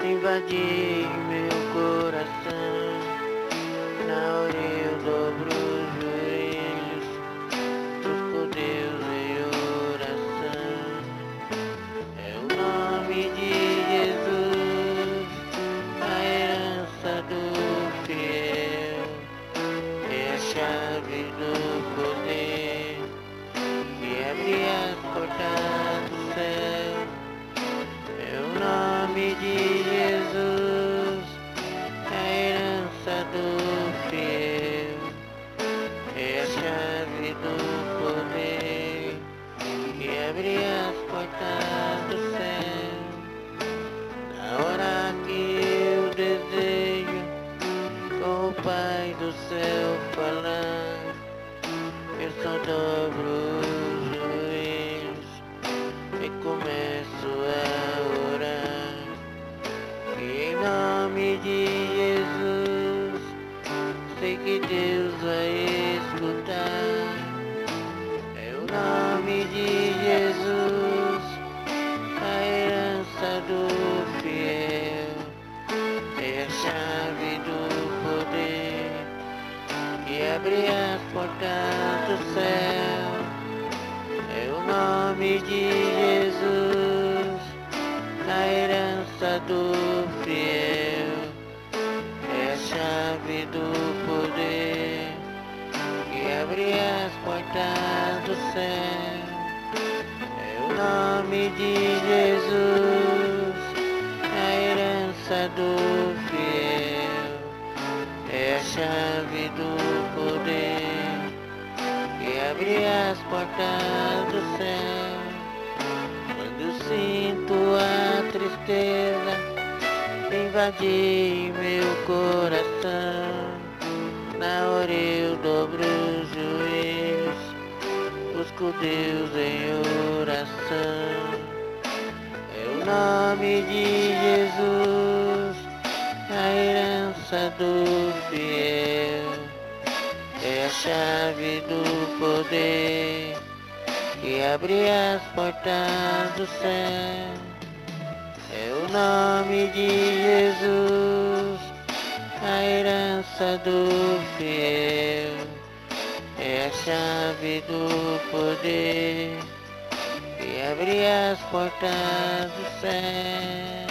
invadir meu coração. Na hora eu dobro os joelhos, busco Deus em oração. É o nome de Jesus, a herança do fiel, é a chave do poder que abre as portas do céu. É o nome de Jesus, a herança do fiel, é a chave do poder que abre as portas do céu. Na hora que eu desejo com o Pai do céu falar, eu só dobro os joelhos e começo a orar. E em nome de Jesus, sei que Deus vai escutar. É o nome de Jesus, a herança do fiel, é a chave do poder que abre as portas do céu. É o nome de Jesus, a herança do fiel, é a chave do poder que abre as portas do céu. É o nome de Jesus, a herança do fiel, é a chave do poder que abre as portas do céu. Quando sinto a tristeza invadir meu coração, na hora eu dobro os joelhos, busco Deus em oração. É o nome de Jesus, a herança do fiel, é a chave do poder que abre as portas do céu. É o nome de Jesus, a herança do fiel, é a chave do poder que abre as portas do céu.